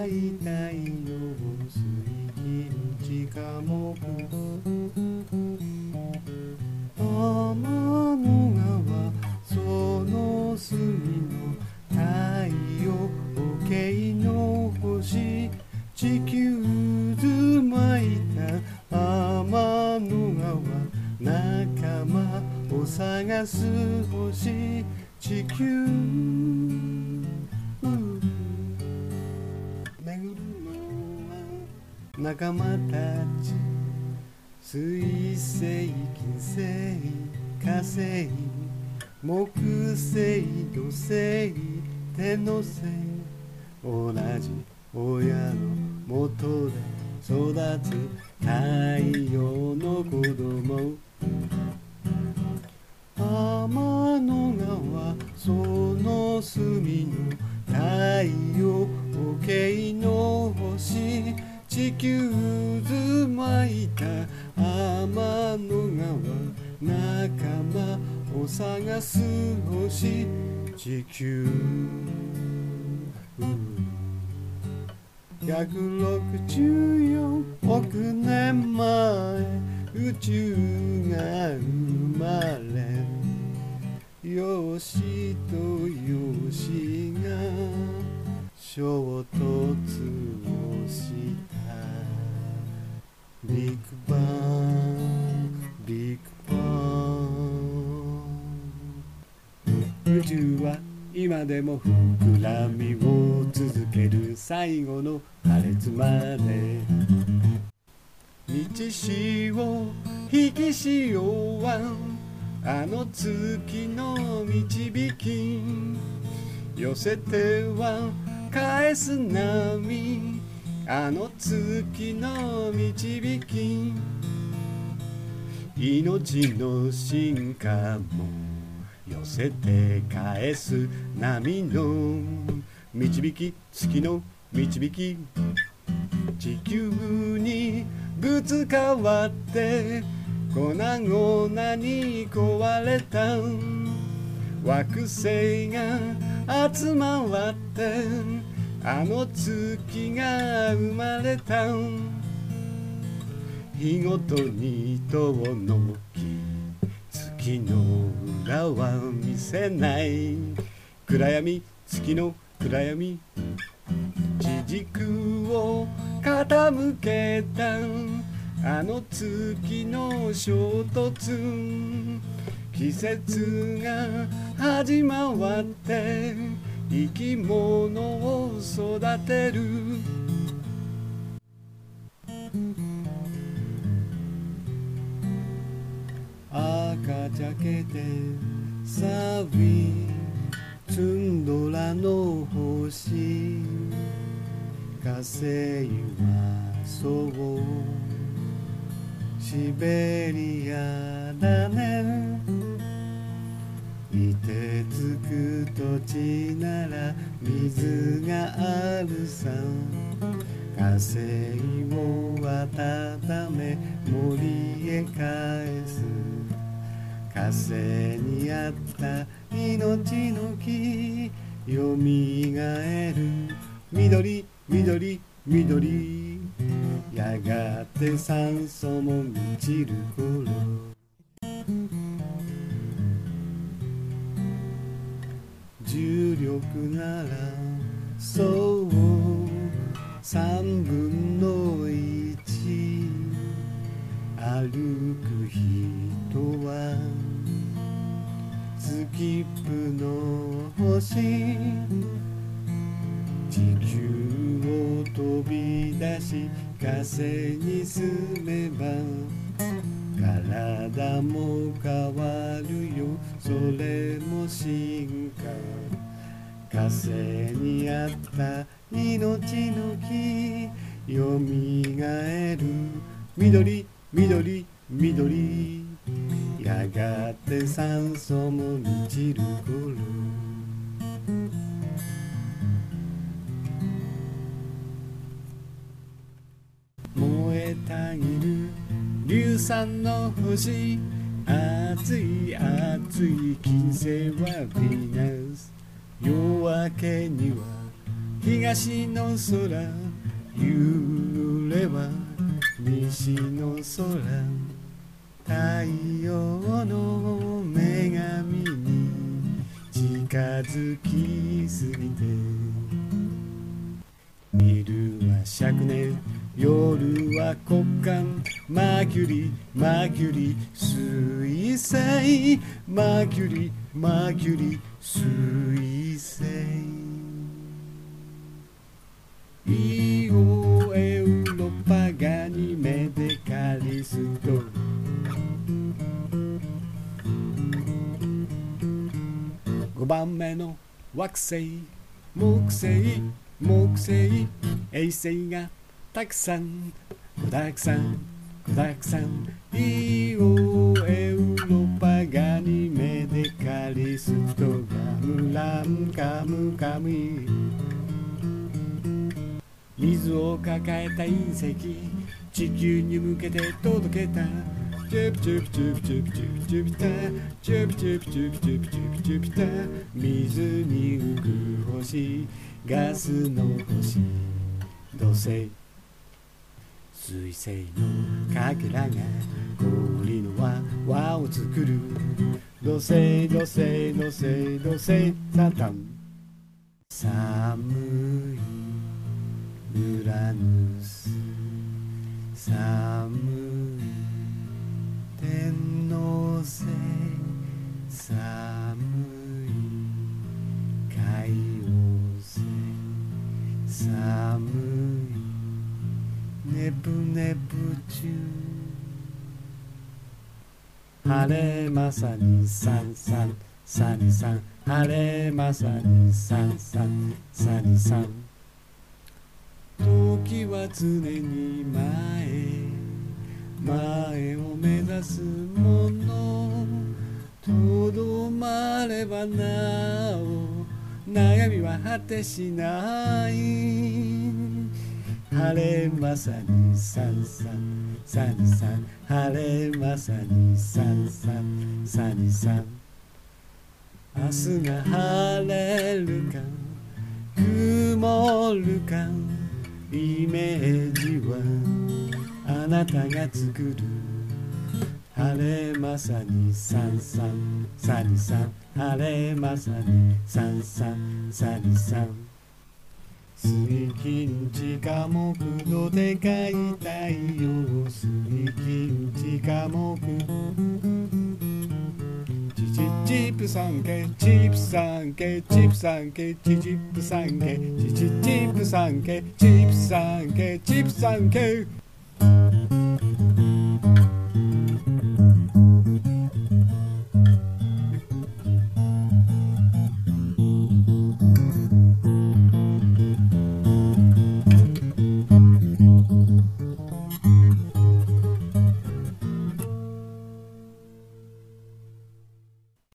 い太陽水金地火木天の川その隅の太陽系の星地球渦巻いた天の川仲間を探す星地球巡るのは仲間たち水星金星火星木星土星天王星同じ親のもとで育つ太陽の子供天の川その隅の太陽系の星地球渦巻いた天の川仲間を探す星地球164億年前宇宙が生まれ陽子と陽子が衝突をしたビッグバンビッグバン宇宙は今でも膨らみを続ける最後の破裂まで道しを引きしようはあの月の導き寄せては返す波あの月の導き命の進化も寄せて返す波の導き月の導き地球にぶつかわって粉々に壊れた惑星が集まってあの月が生まれた日ごとに遠のき月の裏は見せない暗闇月の暗闇地軸を傾けたあの月の衝突季節が始まって生き物を育てる赤茶けてサビツンドラの星火星はそうシベリアだね凍てつく土地なら水があるさ火星を温め森へ返す火星にあった命の木よみがえる緑緑緑やがて酸素も満ちる頃重力ならそう3分の1歩く人はスキップの星地球を飛び出し火星に住めば体も変わるよそれも進化火星にあった命の木よみがえる緑緑緑やがて酸素も満ちる頃燃えたぎる硫酸の星熱い熱い金星はヴィーナス夜明けには東の空揺れは西の空太陽の女神に近づきすぎて昼は灼熱夜は極寒マーキュリーマーキュリー水星マーキュリーマーキュリー水星イオエウロパガニメデカリスト5番目の惑星木星木星衛星がたくさん子だくさん子だくさんイオエウロパガニメデカリストガムランカムカムイ水を抱えた隕石地球に向けて届けたジュピジュピジュピジュピジュピジュピタジュピジュピジュピジュピジュピジュピタ水に浮く星ガスの星土星水星のかけらが氷の輪を作る土星土星土星土星タンタン寒いウラヌス寒い天王星寒い海王星寒いネプネプチュー晴れまさにさんさんさにさん晴れまさにさんさんさにさん時は常に前を目指すものとどまればなお悩みは果てしない晴れまさにさんさんさにさん晴れまさにさんさんさにさん明日が晴れるか曇るかイメージはあなたが作る晴れまさにさんさんさにさん晴れまさにさんさんさにさん水金地火木土でかい太陽水金地火木チップ三家チップ三家チップ三家チップ三家チップ三家チップ三家チップ三家